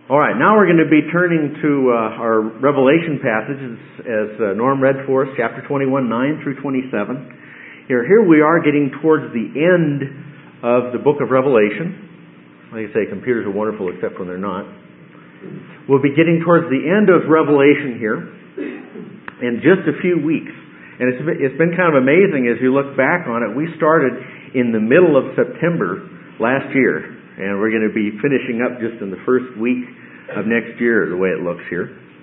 All right, now we're going to be turning to our Revelation passages as Norm read for us, chapter 21, 9 through 27. Here we are getting towards the end of the book of Revelation. Like I say, computers are wonderful except when they're not. We'll be getting towards the end of Revelation here in just a few weeks. And it's been kind of amazing as you look back on it. We started in the middle of September last year. And we're going to be finishing up just in the first week of next year, the way it looks here.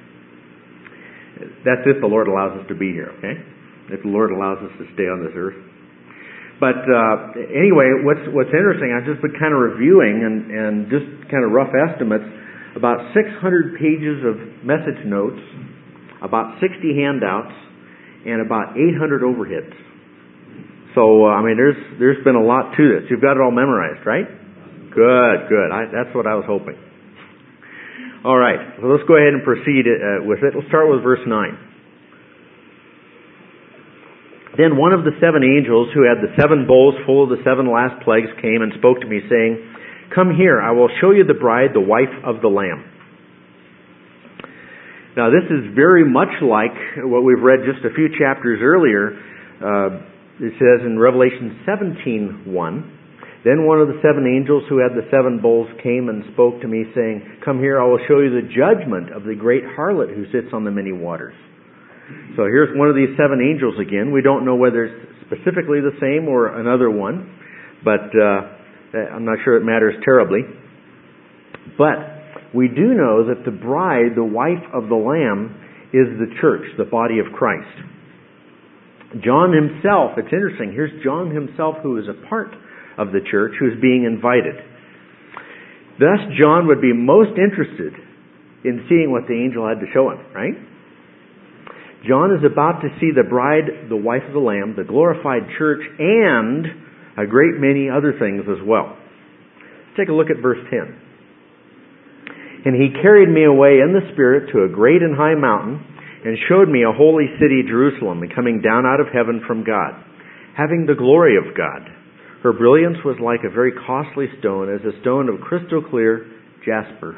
That's if the Lord allows us to be here, okay? If the Lord allows us to stay on this earth. But anyway, what's interesting, I've just been kind of reviewing and just kind of rough estimates, about 600 pages of message notes, about 60 handouts, and about 800 overheads. So, there's been a lot to this. You've got it all memorized, right? Good. That's what I was hoping. All right, so let's go ahead and proceed with it. Let's start with verse 9. Then one of the seven angels who had the seven bowls full of the seven last plagues came and spoke to me, saying, "Come here, I will show you the bride, the wife of the Lamb." Now this is very much like what we've read just a few chapters earlier. It says in Revelation 17:1, "Then one of the seven angels who had the seven bowls came and spoke to me, saying, 'Come here, I will show you the judgment of the great harlot who sits on the many waters.'" So here's one of these seven angels again. We don't know whether it's specifically the same or another one, but I'm not sure it matters terribly. But we do know that the bride, the wife of the Lamb, is the church, the body of Christ. John himself, it's interesting, here's John himself who is a part of the church who's being invited. Thus, John would be most interested in seeing what the angel had to show him, right? John is about to see the bride, the wife of the Lamb, the glorified church, and a great many other things as well. Let's take a look at verse 10. "And he carried me away in the Spirit to a great and high mountain, and showed me a holy city, Jerusalem, coming down out of heaven from God, having the glory of God. Her brilliance was like a very costly stone, as a stone of crystal clear jasper."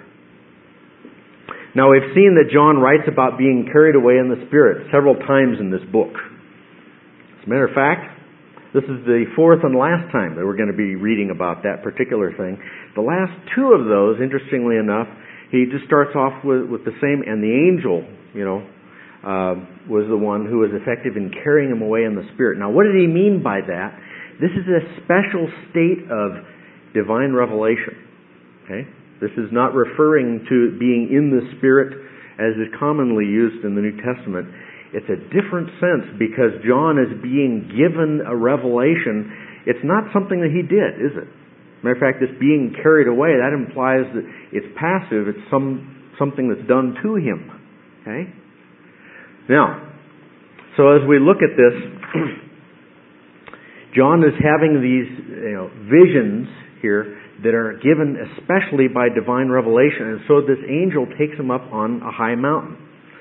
Now we've seen that John writes about being carried away in the Spirit several times in this book. As a matter of fact, this is the fourth and last time that we're going to be reading about that particular thing. The last two of those, interestingly enough, he just starts off with the same, and the angel, was the one who was effective in carrying him away in the Spirit. Now what did he mean by that? This is a special state of divine revelation. Okay? This is not referring to being in the Spirit as is commonly used in the New Testament. It's a different sense because John is being given a revelation. It's not something that he did, is it? Matter of fact, this being carried away, that implies that it's passive. It's something that's done to him. Okay? Now, so as we look at this, John is having these visions here that are given especially by divine revelation. And so this angel takes him up on a high mountain.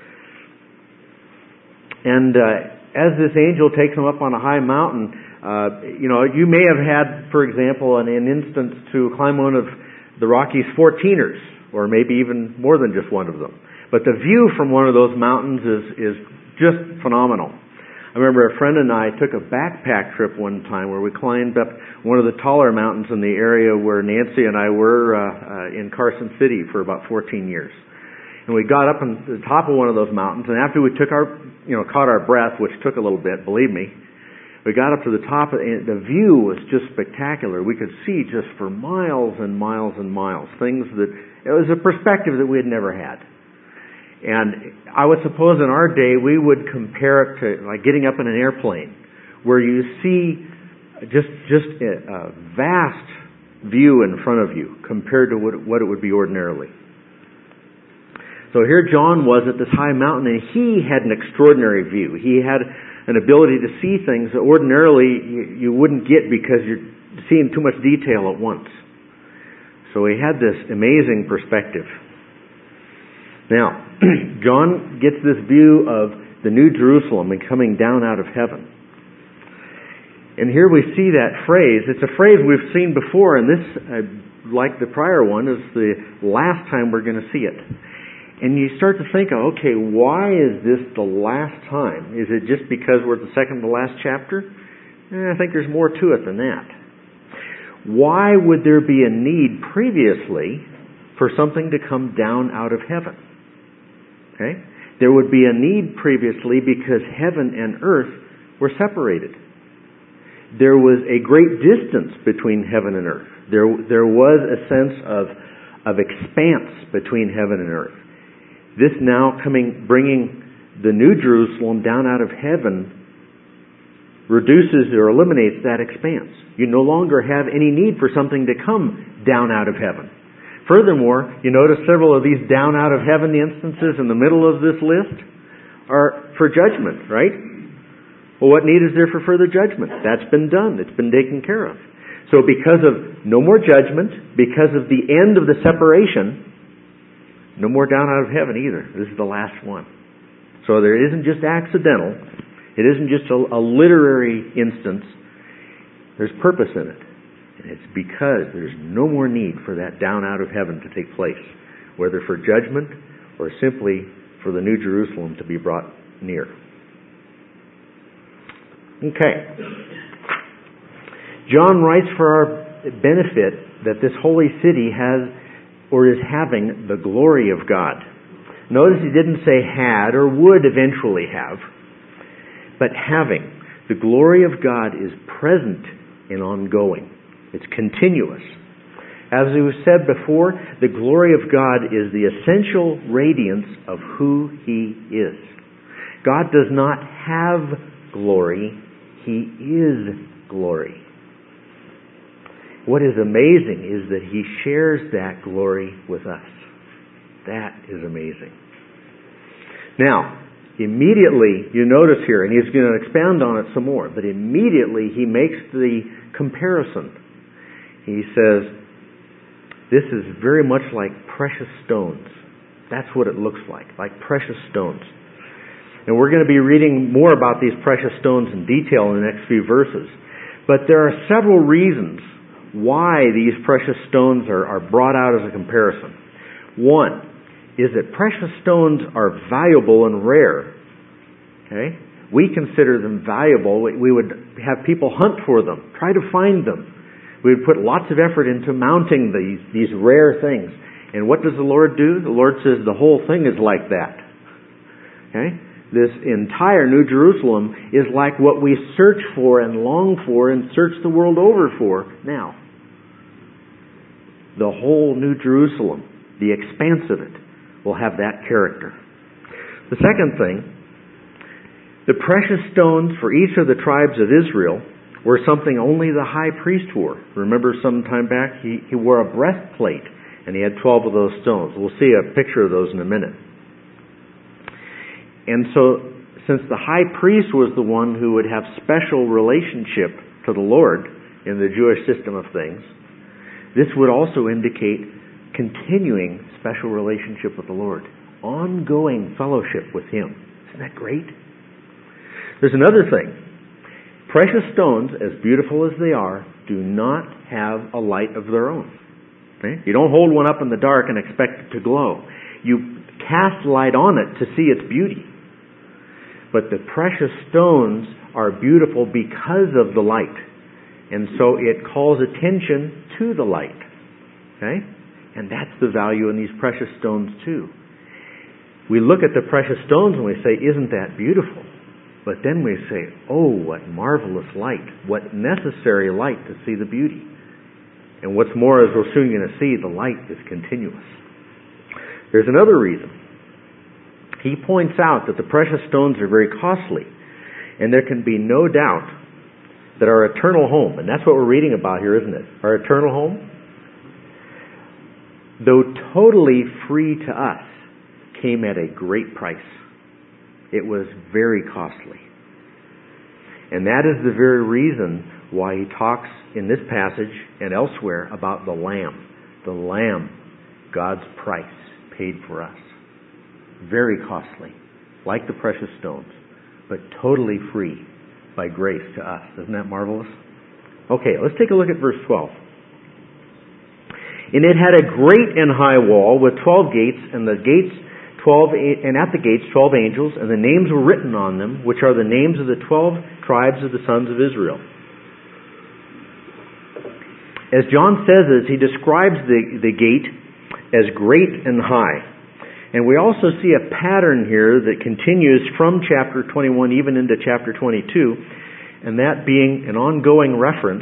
And as this angel takes him up on a high mountain, you may have had, for example, an instance to climb one of the Rockies 14ers, or maybe even more than just one of them. But the view from one of those mountains is just phenomenal. I remember a friend and I took a backpack trip one time where we climbed up one of the taller mountains in the area where Nancy and I were in Carson City for about 14 years. And we got up on the top of one of those mountains, and after we took caught our breath, which took a little bit, believe me, we got up to the top, and the view was just spectacular. We could see just for miles and miles and miles, things that, it was a perspective that we had never had. And I would suppose in our day we would compare it to like getting up in an airplane, where you see just a vast view in front of you compared to what it would be ordinarily. So here John was at this high mountain, and he had an extraordinary view. He had an ability to see things that ordinarily you wouldn't get because you're seeing too much detail at once. So he had this amazing perspective. Now, John gets this view of the New Jerusalem and coming down out of heaven. And here we see that phrase. It's a phrase we've seen before, and this like the prior one, is the last time we're going to see it. And you start to think, okay, why is this the last time? Is it just because we're at the second to last chapter? I think there's more to it than that. Why would there be a need previously for something to come down out of heaven? Okay? There would be a need previously because heaven and earth were separated. There was a great distance between heaven and earth. There was a sense of expanse between heaven and earth. This now bringing the New Jerusalem down out of heaven reduces or eliminates that expanse. You no longer have any need for something to come down out of heaven. Furthermore, you notice several of these down out of heaven instances in the middle of this list are for judgment, right? Well, what need is there for further judgment? That's been done. It's been taken care of. So because of no more judgment, because of the end of the separation, no more down out of heaven either. This is the last one. So there isn't just accidental. It isn't just a literary instance. There's purpose in it. And it's because there's no more need for that down out of heaven to take place, whether for judgment or simply for the New Jerusalem to be brought near. Okay. John writes for our benefit that this holy city has or is having the glory of God. Notice he didn't say had or would eventually have, but having. The glory of God is present and ongoing. It's continuous. As we said before, the glory of God is the essential radiance of who He is. God does not have glory. He is glory. What is amazing is that He shares that glory with us. That is amazing. Now, immediately, you notice here, and he's going to expound on it some more, but immediately he makes the comparison. He says, this is very much like precious stones. That's what it looks like precious stones. And we're going to be reading more about these precious stones in detail in the next few verses. But there are several reasons why these precious stones are brought out as a comparison. One is that precious stones are valuable and rare. Okay? We consider them valuable. We would have people hunt for them, try to find them. We would put lots of effort into mounting these rare things. And what does the Lord do? The Lord says the whole thing is like that. Okay? This entire New Jerusalem is like what we search for and long for and search the world over for now. The whole New Jerusalem, the expanse of it, will have that character. The second thing, the precious stones for each of the tribes of Israel were something only the high priest wore. Remember some time back, he wore a breastplate, and he had 12 of those stones. We'll see a picture of those in a minute. And so, since the high priest was the one who would have special relationship to the Lord in the Jewish system of things, this would also indicate continuing special relationship with the Lord. Ongoing fellowship with Him. Isn't that great? There's another thing. Precious stones, as beautiful as they are, do not have a light of their own. Okay? You don't hold one up in the dark and expect it to glow. You cast light on it to see its beauty. But the precious stones are beautiful because of the light. And so it calls attention to the light. Okay? And that's the value in these precious stones too. We look at the precious stones and we say, isn't that beautiful? But then we say, oh, what marvelous light. What necessary light to see the beauty. And what's more, as we're soon going to see, the light is continuous. There's another reason. He points out that the precious stones are very costly. And there can be no doubt that our eternal home, and that's what we're reading about here, isn't it? Our eternal home, though totally free to us, came at a great price. It was very costly. And that is the very reason why he talks in this passage and elsewhere about the Lamb. The Lamb, God's price, paid for us. Very costly, like the precious stones, but totally free by grace to us. Isn't that marvelous? Okay, let's take a look at verse 12. And it had a great and high wall with 12 gates, and at the gates 12 angels, and the names were written on them, which are the names of the 12 tribes of the sons of Israel. As John says this, he describes the gate as great and high. And we also see a pattern here that continues from chapter 21 even into chapter 22, and that being an ongoing reference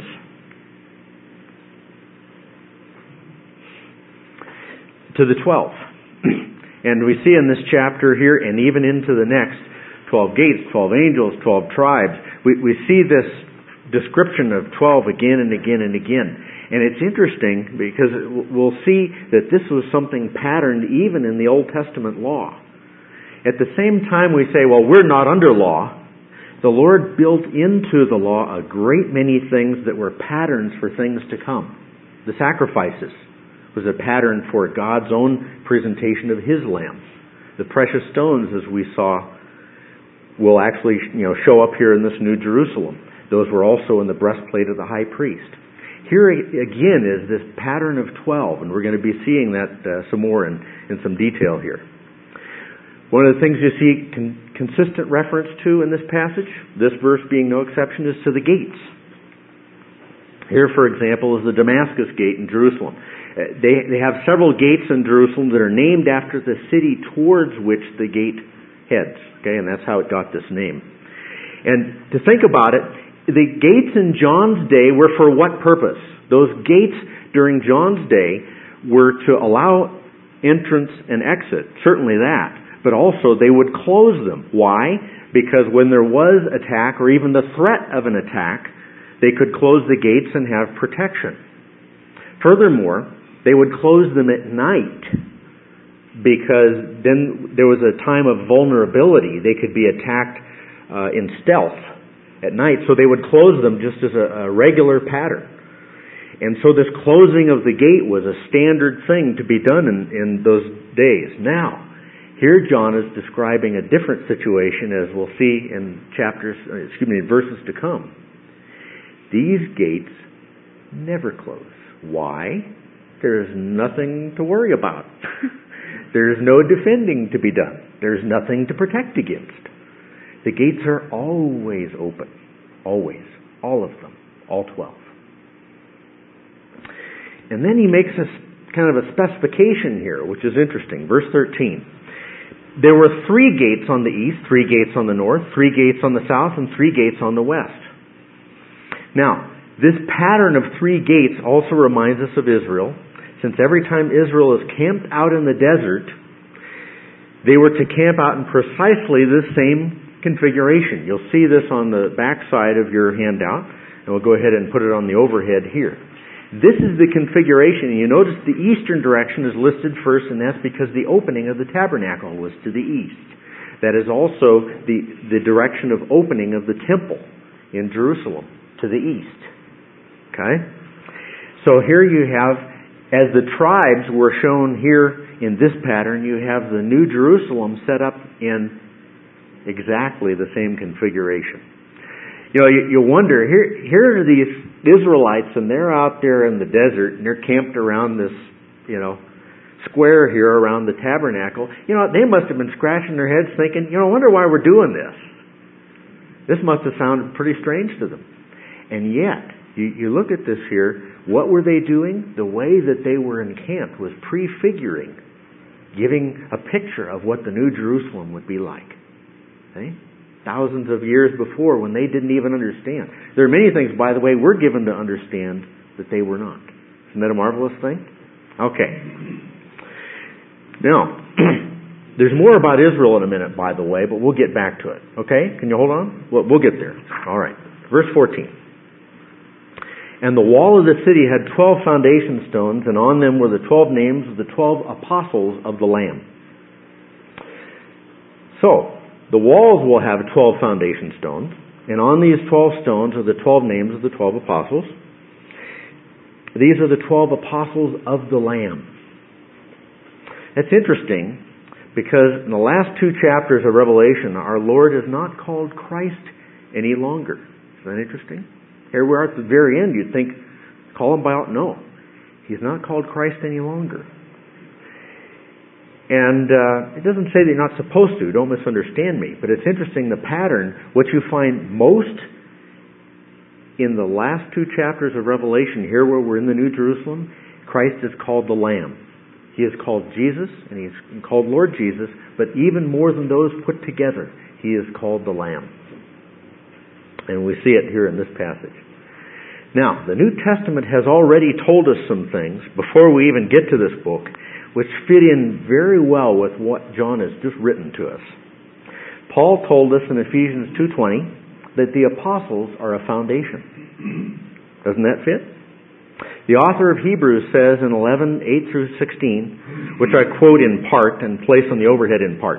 to the 12. And we see in this chapter here, and even into the next, 12 gates, 12 angels, 12 tribes. We see this description of 12 again and again and again. And it's interesting because we'll see that this was something patterned even in the Old Testament law. At the same time we say, well, we're not under law. The Lord built into the law a great many things that were patterns for things to come. The sacrifices was a pattern for God's own presentation of His Lamb. The precious stones, as we saw, will actually show up here in this New Jerusalem. Those were also in the breastplate of the high priest. Here again is this pattern of 12, and we're going to be seeing that some more in some detail here. One of the things you see consistent reference to in this passage, this verse being no exception, is to the gates. Here, for example, is the Damascus gate in Jerusalem. They have several gates in Jerusalem that are named after the city towards which the gate heads. Okay, and that's how it got this name. And to think about it, the gates in John's day were for what purpose? Those gates during John's day were to allow entrance and exit, certainly that, but also they would close them. Why? Because when there was attack or even the threat of an attack, they could close the gates and have protection. Furthermore, they would close them at night because then there was a time of vulnerability. They could be attacked in stealth at night, so they would close them just as a regular pattern. And so this closing of the gate was a standard thing to be done in those days. Now, here John is describing a different situation, as we'll see in verses to come. These gates never close. Why? There's nothing to worry about. There's no defending to be done. There's nothing to protect against. The gates are always open. Always. All of them. All 12. And then he makes a kind of a specification here, which is interesting. Verse 13. There were 3 gates on the east, 3 gates on the north, 3 gates on the south, and 3 gates on the west. Now, this pattern of 3 gates also reminds us of Israel, since every time Israel is camped out in the desert, they were to camp out in precisely the same configuration. You'll see this on the back side of your handout, and we'll go ahead and put it on the overhead here. This is the configuration, and you notice the eastern direction is listed first, and that's because the opening of the tabernacle was to the east. That is also the direction of opening of the temple in Jerusalem, to the east. Okay? So here you have, as the tribes were shown here in this pattern, you have the New Jerusalem set up in exactly the same configuration. You wonder, here are these Israelites, and they're out there in the desert, and they're camped around this, square here around the tabernacle. They must have been scratching their heads thinking, I wonder why we're doing this. This must have sounded pretty strange to them. And yet, you look at this here, what were they doing? The way that they were encamped was prefiguring, giving a picture of what the New Jerusalem would be like. Okay? Thousands of years before, when they didn't even understand. There are many things, by the way, we're given to understand that they were not. Isn't that a marvelous thing? Okay. Now, there's more about Israel in a minute, by the way, but we'll get back to it. Okay? Can you hold on? We'll get there. All right. Verse 14. And the wall of the city had 12 foundation stones, and on them were the 12 names of the 12 apostles of the Lamb. So, the walls will have 12 foundation stones, and on these 12 stones are the 12 names of the 12 apostles. These are the 12 apostles of the Lamb. That's interesting, because in the last 2 chapters of Revelation, our Lord is not called Christ any longer. Isn't that interesting? Here we are at the very end, you'd think, call him by all. No. He's not called Christ any longer. And it doesn't say that you're not supposed to. Don't misunderstand me. But it's interesting, the pattern. What you find most in the last 2 chapters of Revelation, here where we're in the New Jerusalem, Christ is called the Lamb. He is called Jesus, and He's called Lord Jesus, but even more than those put together, He is called the Lamb. And we see it here in this passage. Now, the New Testament has already told us some things before we even get to this book, which fit in very well with what John has just written to us. Paul told us in Ephesians 2:20 that the apostles are a foundation. Doesn't that fit? The author of Hebrews says in 11:8 through 16, which I quote in part and place on the overhead in part.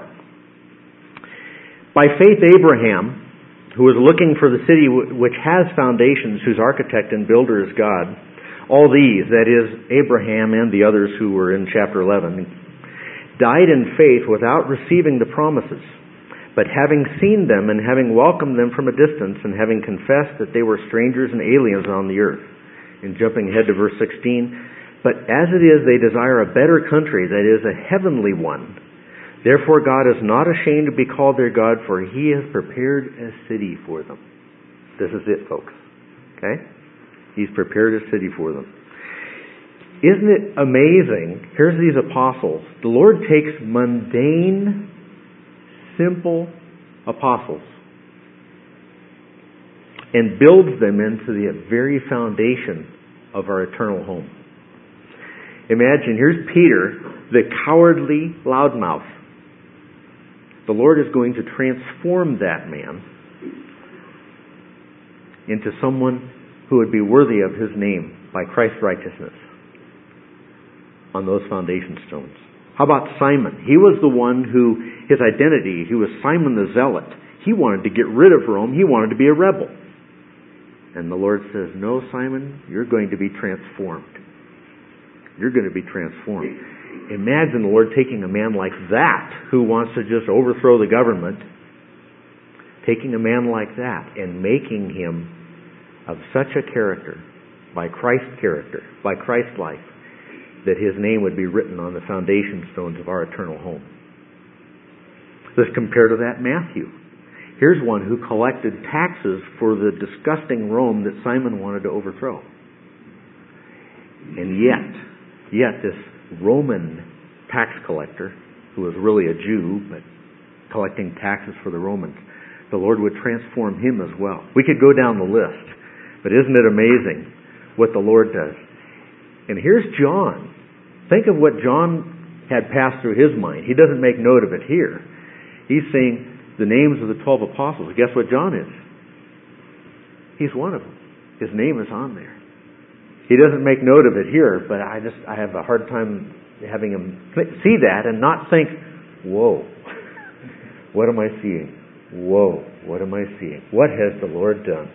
By faith Abraham, who was looking for the city which has foundations, whose architect and builder is God, all these, that is, Abraham and the others who were in chapter 11, died in faith without receiving the promises. But having seen them and having welcomed them from a distance and having confessed that they were strangers and aliens on the earth. And jumping ahead to verse 16, but as it is, they desire a better country, that is, a heavenly one. Therefore God is not ashamed to be called their God, for He has prepared a city for them. This is it, folks. Okay? He's prepared a city for them. Isn't it amazing? Here's these apostles. The Lord takes mundane, simple apostles and builds them into the very foundation of our eternal home. Imagine, here's Peter, the cowardly loudmouth. The Lord is going to transform that man into someone who would be worthy of His name by Christ's righteousness on those foundation stones. How about Simon? He was the one who, his identity, he was Simon the Zealot. He wanted to get rid of Rome. He wanted to be a rebel. And the Lord says, no, Simon, you're going to be transformed. You're going to be transformed. Imagine the Lord taking a man like that, who wants to just overthrow the government, taking a man like that and making him of such a character, by Christ's character, by Christ's life, that his name would be written on the foundation stones of our eternal home. Let's compare to that Matthew. Here's one who collected taxes for the disgusting Rome that Simon wanted to overthrow. And yet this Roman tax collector, who was really a Jew, but collecting taxes for the Romans, the Lord would transform him as well. We could go down the list, but isn't it amazing what the Lord does? And here's John. Think of what John had passed through his mind. He doesn't make note of it here. He's saying the names of the 12 apostles. Guess what John is? He's one of them. His name is on there. He doesn't make note of it here, but I have a hard time having him see that and not think, whoa, what am I seeing? Whoa, what am I seeing? What has the Lord done?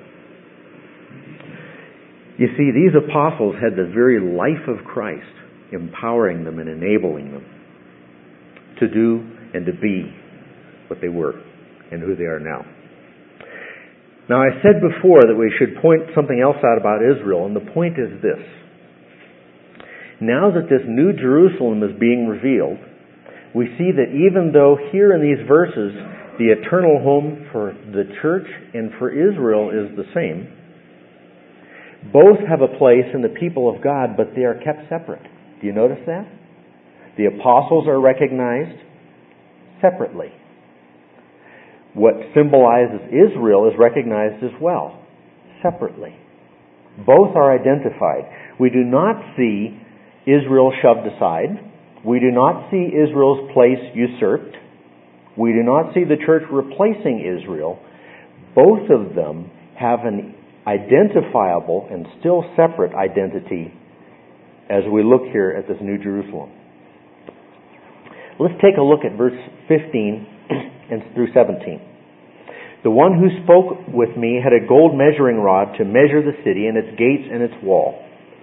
You see, these apostles had the very life of Christ empowering them and enabling them to do and to be what they were and who they are now. Now, I said before that we should point something else out about Israel, and the point is this. Now that this new Jerusalem is being revealed, we see that even though here in these verses the eternal home for the church and for Israel is the same, both have a place in the people of God, but they are kept separate. Do you notice that? The apostles are recognized separately. What symbolizes Israel is recognized as well, separately. Both are identified. We do not see Israel shoved aside. We do not see Israel's place usurped. We do not see the church replacing Israel. Both of them have an identifiable and still separate identity as we look here at this New Jerusalem. Let's take a look at verse 15 and through 17. The one who spoke with me had a gold measuring rod to measure the city and its gates and its wall.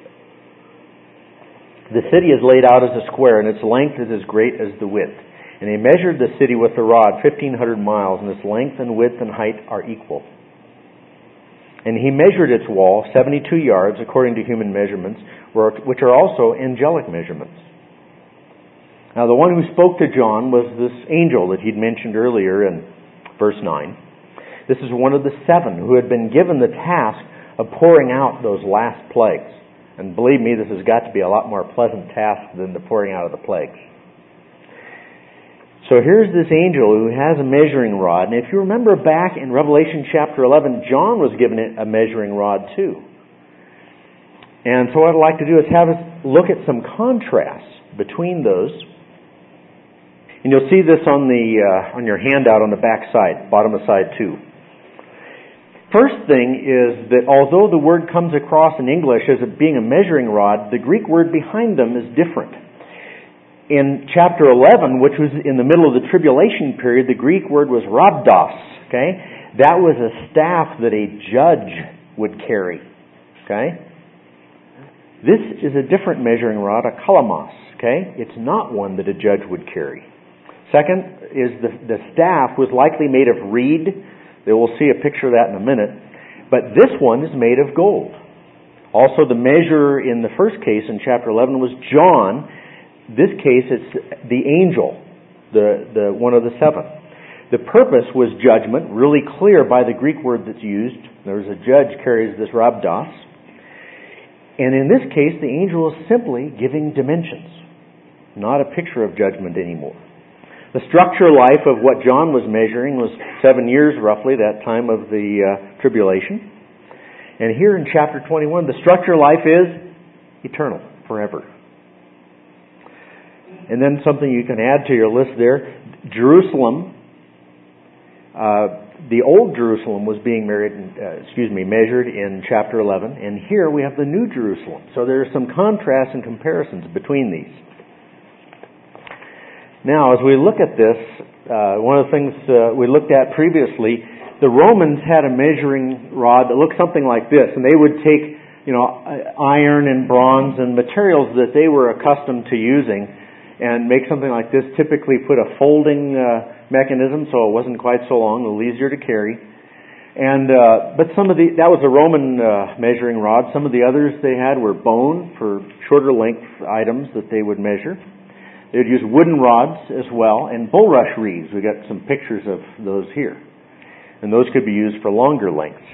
The city is laid out as a square, and its length is as great as the width. And they measured the city with the rod, 1,500 miles, and its length and width and height are equal. And he measured its wall 72 yards according to human measurements, which are also angelic measurements. Now the one who spoke to John was this angel that he'd mentioned earlier in verse 9. This is one of the 7 who had been given the task of pouring out those last plagues. And believe me, this has got to be a lot more pleasant task than the pouring out of the plagues. So here's this angel who has a measuring rod. And if you remember back in Revelation chapter 11, John was given a measuring rod too. And so what I'd like to do is have us look at some contrasts between those. And you'll see this on your handout on the back side, bottom of side 2. First thing is that although the word comes across in English as it being a measuring rod, the Greek word behind them is different. In chapter 11, which was in the middle of the tribulation period, the Greek word was rhabdos. Okay? That was a staff that a judge would carry. Okay? This is a different measuring rod, a kalamos. Okay? It's not one that a judge would carry. Second is the staff was likely made of reed. We'll see a picture of that in a minute. But this one is made of gold. Also, the measure in the first case in chapter 11 was John. This case, it's the angel, the one of the 7. The purpose was judgment, really clear by the Greek word that's used. There's a judge carries this rhabdos. And in this case, the angel is simply giving dimensions, not a picture of judgment anymore. The structure life of what John was measuring was 7 years roughly, that time of the tribulation. And here in chapter 21, the structure life is eternal, forever. And then something you can add to your list there, Jerusalem, the old Jerusalem was being measured in chapter 11, and here we have the new Jerusalem. So there are some contrasts and comparisons between these. Now, as we look at this, one of the things we looked at previously, the Romans had a measuring rod that looked something like this, and they would take, iron and bronze and materials that they were accustomed to using, and make something like this. Typically, put a folding mechanism, so it wasn't quite so long, a little easier to carry. And but that was a Roman measuring rod. Some of the others they had were bone for shorter length items that they would measure. They would use wooden rods as well, and bulrush reeds. We got some pictures of those here. And those could be used for longer lengths.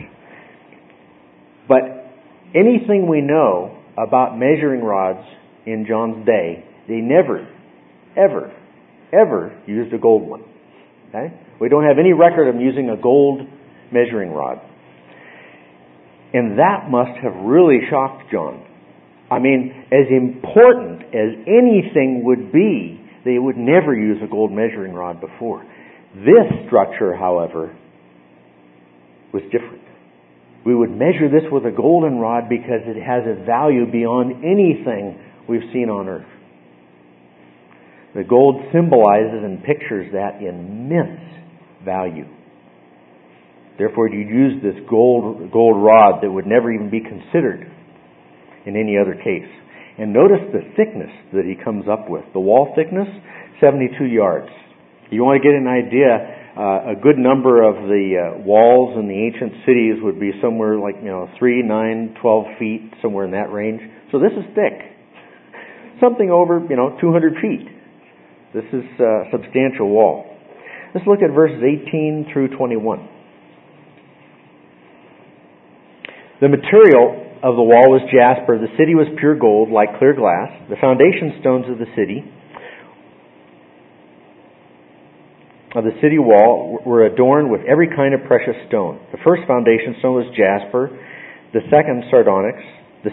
But anything we know about measuring rods in John's day, they never, ever, ever used a gold one. Okay? We don't have any record of them using a gold measuring rod. And that must have really shocked John. I mean, as important as anything would be, they would never use a gold measuring rod before. This structure, however, was different. We would measure this with a golden rod because it has a value beyond anything we've seen on earth. The gold symbolizes and pictures that immense value. Therefore, you use this gold rod that would never even be considered in any other case. And notice the thickness that he comes up with. The wall thickness, 72 yards. You want to get an idea, a good number of the walls in the ancient cities would be somewhere like 3, 9, 12 feet, somewhere in that range. So this is thick. Something over 200 feet. This is a substantial wall. Let's look at verses 18 through 21. The material of the wall was jasper. The city was pure gold, like clear glass. The foundation stones of the city wall were adorned with every kind of precious stone. The first foundation stone was jasper. The second sardonyx. The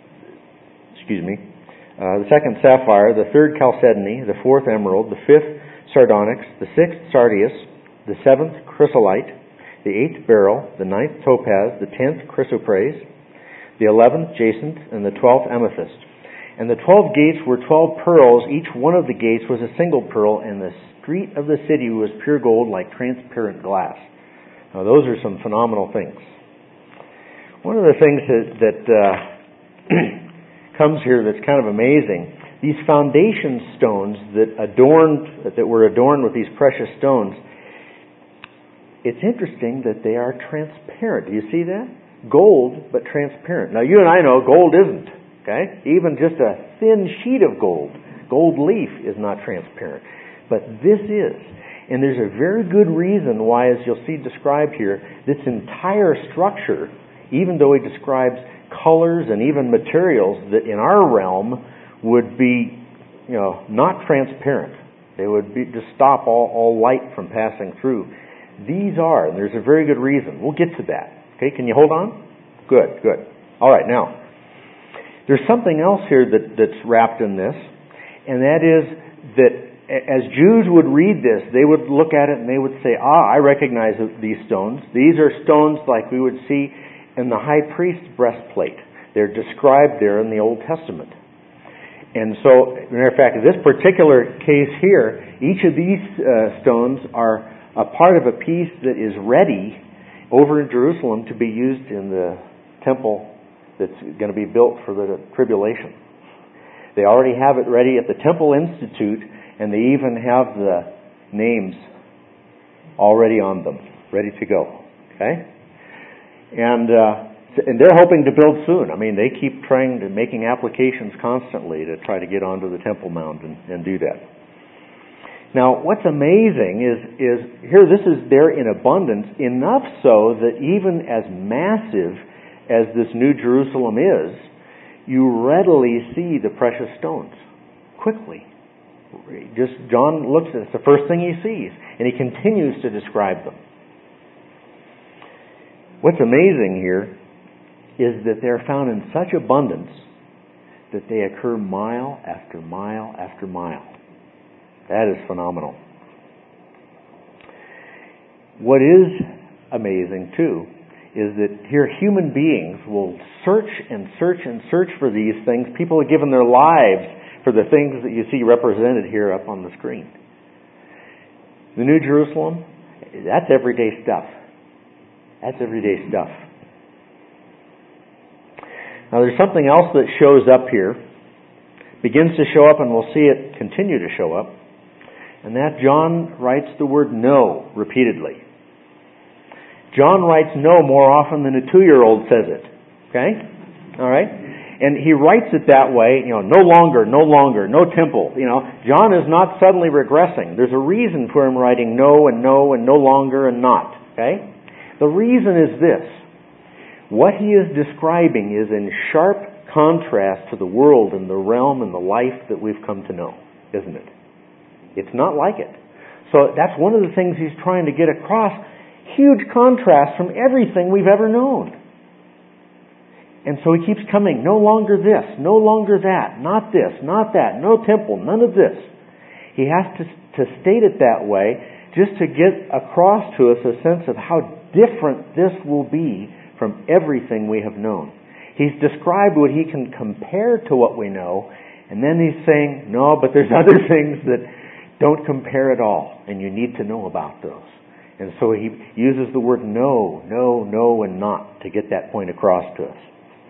second sapphire. The third chalcedony. The fourth emerald. The fifth sardonyx. The sixth sardius. The seventh chrysolite. The eighth beryl. The ninth topaz. The 10th chrysoprase. The 11th jacinth, and the 12th amethyst. And the 12 gates were 12 pearls. Each one of the gates was a single pearl, and the street of the city was pure gold like transparent glass. Now those are some phenomenal things. One of the things that comes here that's kind of amazing, these foundation stones that were adorned with these precious stones, it's interesting that they are transparent. Do you see that? gold, but transparent. Now, you and I know gold isn't, okay? Even just a thin sheet of gold, gold leaf, is not transparent. But this is. And there's a very good reason why, as you'll see described here, this entire structure, even though he describes colors and even materials that in our realm would be, not transparent. They would just stop all light from passing through. These are, and there's a very good reason. We'll get to that. Okay, can you hold on? Good. All right, now, there's something else here that's wrapped in this, and that is that as Jews would read this, they would look at it and they would say, I recognize these stones. These are stones like we would see in the high priest's breastplate. They're described there in the Old Testament. And so, as a matter of fact, in this particular case here, each of these stones are a part of a piece that is ready over in Jerusalem to be used in the temple that's going to be built for the tribulation. They already have it ready at the Temple Institute, and they even have the names already on them, ready to go. Okay? And they're hoping to build soon. I mean, they keep making applications constantly to try to get onto the Temple Mount and do that. Now, what's amazing is here this is there in abundance, enough so that even as massive as this New Jerusalem is, you readily see the precious stones quickly. Just John looks at it, it's the first thing he sees, and he continues to describe them. What's amazing here is that they're found in such abundance that they occur mile after mile after mile. That is phenomenal. What is amazing, too, is that here human beings will search and search and search for these things. People have given their lives for the things that you see represented here up on the screen. The New Jerusalem, that's everyday stuff. That's everyday stuff. Now there's something else that shows up here, begins to show up, and we'll see it continue to show up. And that John writes the word no repeatedly. John writes no more often than a 2-year-old says it. Okay? All right? And he writes it that way, no longer, no temple. John is not suddenly regressing. There's a reason for him writing no and no and no longer and not. Okay? The reason is this. What he is describing is in sharp contrast to the world and the realm and the life that we've come to know, isn't it? It's not like it. So that's one of the things he's trying to get across. Huge contrast from everything we've ever known. And so he keeps coming, no longer this, no longer that, not this, not that, no temple, none of this. He has to state it that way just to get across to us a sense of how different this will be from everything we have known. He's described what he can compare to what we know, and then he's saying, no, but there's other things that don't compare at all, and you need to know about those. And so he uses the word no, and not to get that point across to us.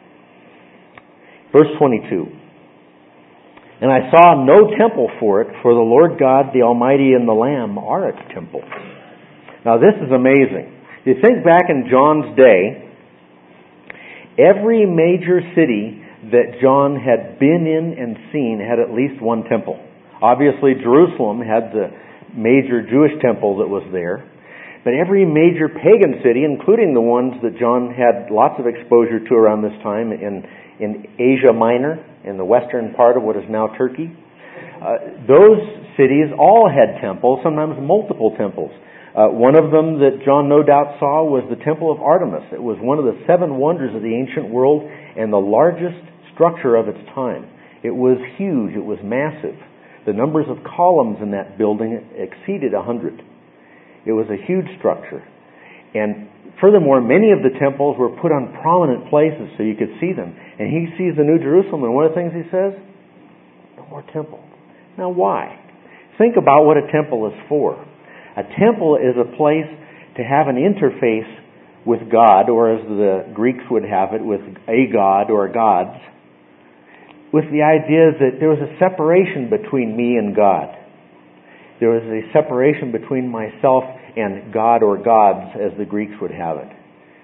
Verse 22. And I saw no temple for it, for the Lord God, the Almighty, and the Lamb are its temple. Now this is amazing. You think back in John's day, every major city that John had been in and seen had at least one temple. Obviously, Jerusalem had the major Jewish temple that was there. But every major pagan city, including the ones that John had lots of exposure to around this time in Asia Minor, in the western part of what is now Turkey, those cities all had temples, sometimes multiple temples. One of them that John no doubt saw was the Temple of Artemis. It was one of the 7 wonders of the ancient world and the largest structure of its time. It was huge. It was massive. The numbers of columns in that building exceeded 100. It was a huge structure. And furthermore, many of the temples were put on prominent places so you could see them. And he sees the New Jerusalem, and one of the things he says, no more temple. Now why? Think about what a temple is for. A temple is a place to have an interface with God, or as the Greeks would have it, with a god or gods, with the idea that there was a separation between me and God. There was a separation between myself and God or gods, as the Greeks would have it.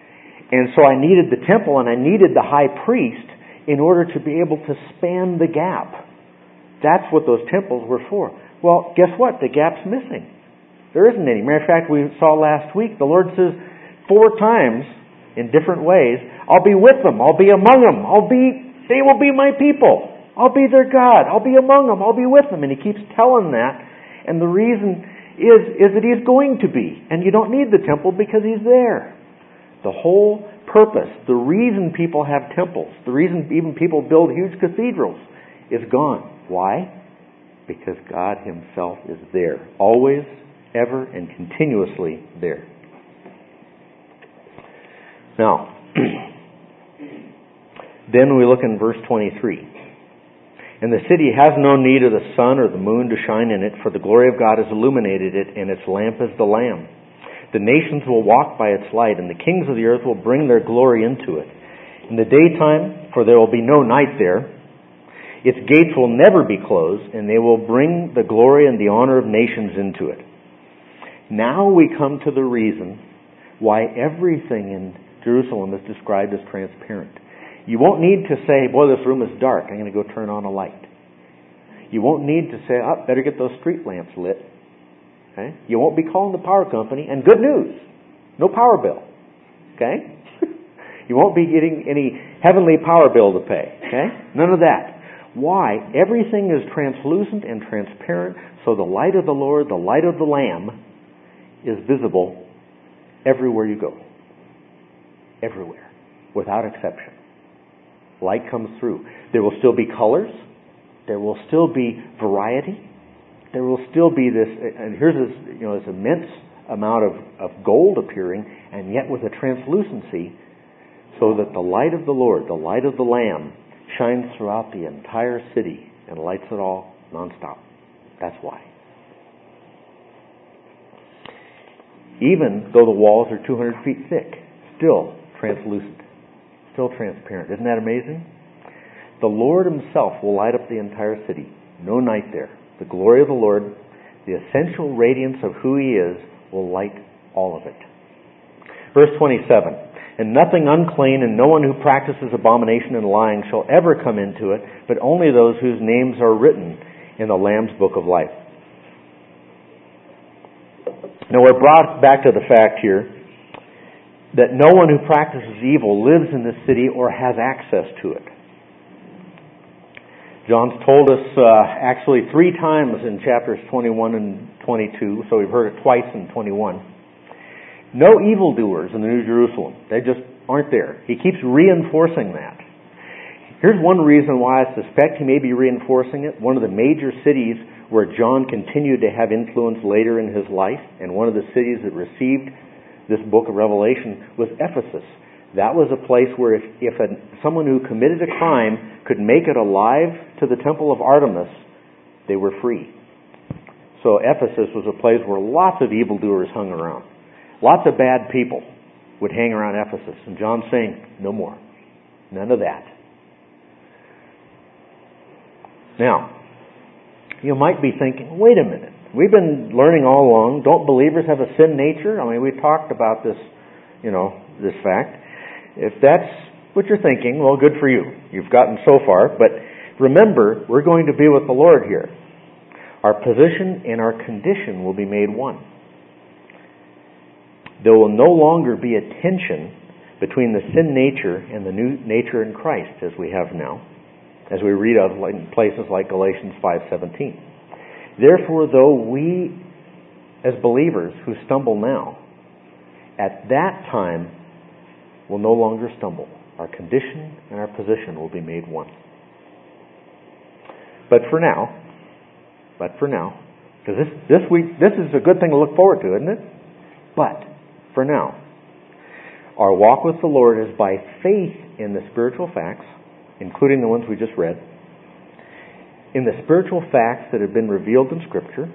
And so I needed the temple and I needed the high priest in order to be able to span the gap. That's what those temples were for. Well, guess what? The gap's missing. There isn't any. Matter of fact, we saw last week, the Lord says 4 times in different ways, I'll be with them. I'll be among them. They will be my people. I'll be their God. I'll be among them. I'll be with them. And He keeps telling that. And the reason is that He's going to be. And you don't need the temple because He's there. The whole purpose, the reason people have temples, the reason even people build huge cathedrals is gone. Why? Because God Himself is there. Always, ever, and continuously there. Now, then we look in verse 23. And the city has no need of the sun or the moon to shine in it, for the glory of God has illuminated it, and its lamp is the Lamb. The nations will walk by its light, and the kings of the earth will bring their glory into it. In the daytime, for there will be no night there, its gates will never be closed, and they will bring the glory and the honor of nations into it. Now we come to the reason why everything in Jerusalem is described as transparent. You won't need to say, boy, this room is dark, I'm going to go turn on a light. You won't need to say, better get those street lamps lit. Okay? You won't be calling the power company, and good news, no power bill. Okay? You won't be getting any heavenly power bill to pay. Okay? None of that. Why? Everything is translucent and transparent, so the light of the Lord, the light of the Lamb, is visible everywhere you go. Everywhere. Without exception. Light comes through. There will still be colors. There will still be variety. There will still be this, and here's this immense amount of gold appearing, and yet with a translucency, so that the light of the Lord, the light of the Lamb, shines throughout the entire city and lights it all nonstop. That's why. Even though the walls are 200 feet thick, still translucent, still transparent. Isn't that amazing? The Lord Himself will light up the entire city. No night there. The glory of the Lord, the essential radiance of who He is, will light all of it. Verse 27. And nothing unclean and no one who practices abomination and lying shall ever come into it, but only those whose names are written in the Lamb's book of life. Now we're brought back to the fact here that no one who practices evil lives in this city or has access to it. John's told us actually 3 times in chapters 21 and 22, so we've heard it twice in 21. No evildoers in the New Jerusalem. They just aren't there. He keeps reinforcing that. Here's one reason why I suspect he may be reinforcing it. One of the major cities where John continued to have influence later in his life, and one of the cities that received this book of Revelation was Ephesus. That was a place where if someone who committed a crime could make it alive to the temple of Artemis, they were free. So Ephesus was a place where lots of evildoers hung around. Lots of bad people would hang around Ephesus. And John's saying, no more. None of that. Now, you might be thinking, wait a minute. We've been learning all along, don't believers have a sin nature? I mean, we talked about this, this fact. If that's what you're thinking, well, good for you. You've gotten so far. But remember, we're going to be with the Lord here. Our position and our condition will be made one. There will no longer be a tension between the sin nature and the new nature in Christ as we have now, as we read of in places like Galatians 5:17. Therefore, though we as believers who stumble now, at that time will no longer stumble. Our condition and our position will be made one. But for now, because this is a good thing to look forward to, isn't it? But for now, our walk with the Lord is by faith in the spiritual facts, including the ones we just read, in the spiritual facts that have been revealed in Scripture.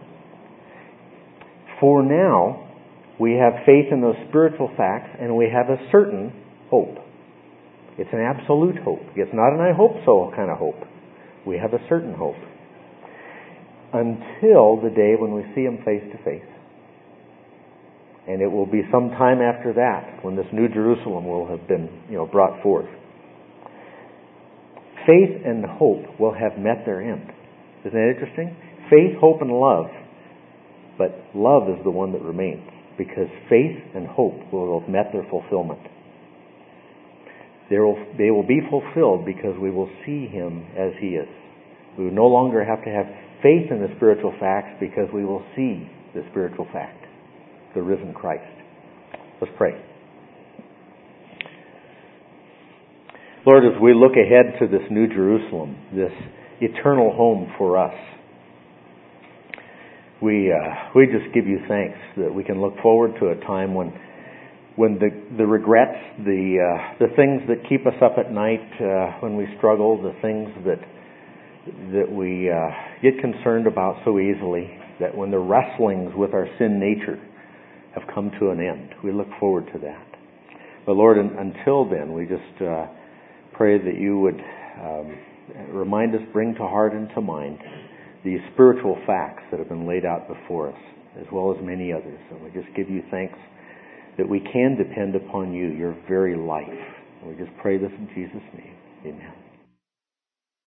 For now, we have faith in those spiritual facts, and we have a certain hope. It's an absolute hope. It's not an I hope so kind of hope. We have a certain hope. Until the day when we see Him face to face. And it will be some time after that when this New Jerusalem will have been, brought forth. Faith and hope will have met their end. Isn't that interesting? Faith, hope, and love. But love is the one that remains, because faith and hope will have met their fulfillment. They will be fulfilled because we will see Him as He is. We will no longer have to have faith in the spiritual facts because we will see the spiritual fact, the risen Christ. Let's pray. Lord, as we look ahead to this New Jerusalem, this eternal home for us, we just give you thanks that we can look forward to a time when the regrets, the things that keep us up at night, when we struggle, the things that we get concerned about so easily, that when the wrestlings with our sin nature have come to an end, we look forward to that. But Lord, until then, we just pray that you would remind us, bring to heart and to mind these spiritual facts that have been laid out before us, as well as many others. And we just give you thanks that we can depend upon you, your very life. And we just pray this in Jesus' name. Amen.